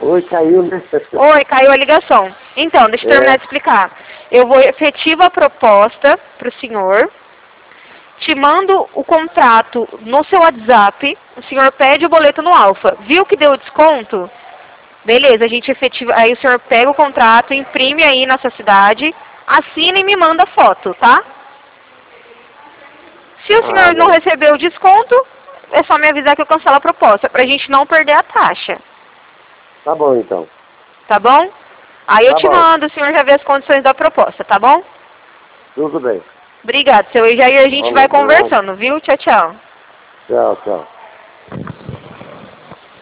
Oi, caiu, né? Oi, caiu a ligação. Então, deixa eu terminar de explicar. Eu vou efetivar a proposta para o senhor, te mando o contrato no seu WhatsApp, o senhor pede o boleto no Alfa. Viu que deu desconto? Beleza, a gente efetiva. Aí o senhor pega o contrato, imprime aí na sua cidade, assina e me manda foto, tá? Se o senhor não recebeu o desconto, é só me avisar que eu cancelo a proposta, pra gente não perder a taxa. Tá bom, então. Tá bom? Aí eu Tá te bom. mando, o senhor já vê as condições da proposta, tá bom? Tudo bem. Obrigado, seu Jair, a gente Vamos vai lá. conversando, viu? Tchau, tchau. Tchau, tchau.